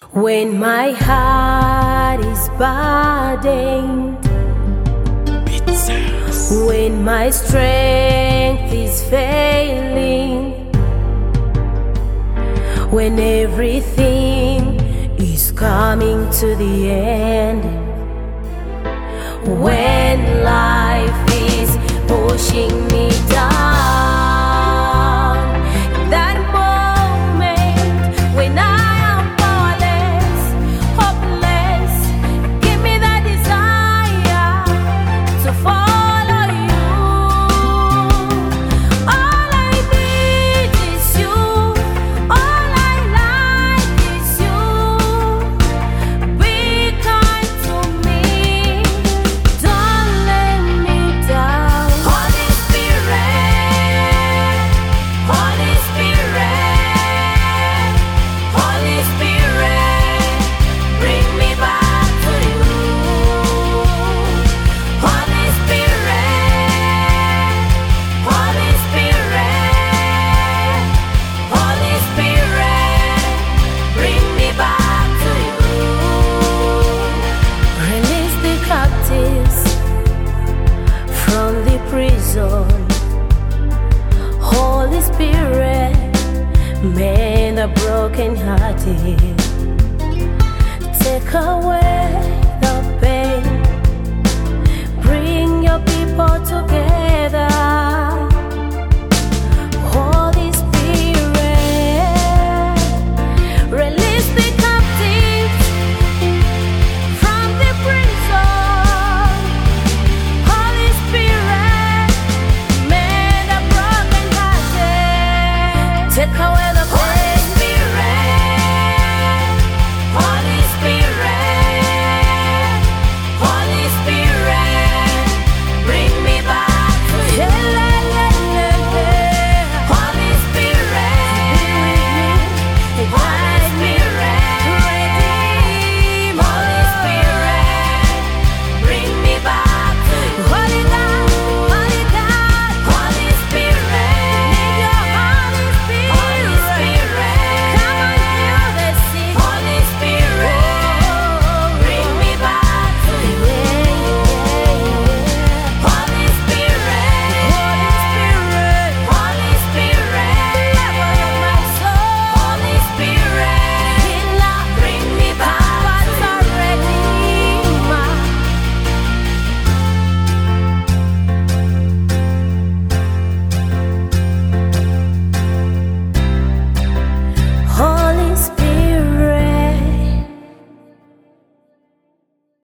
When my heart is burdened, when my strength is failing, when everything is coming to the end, when life is pushing me down, that moment when I am powerless, hopeless, give me that desire to follow you. All I need is you, all I like is you. Be kind to me, don't let me down. Holy Spirit, Holy Spirit, Holy Spirit, bring me back to you. Holy Spirit, Holy Spirit, Holy Spirit, bring me back to you. Release the captives from the prison. Holy Spirit, mend the brokenhearted. Take away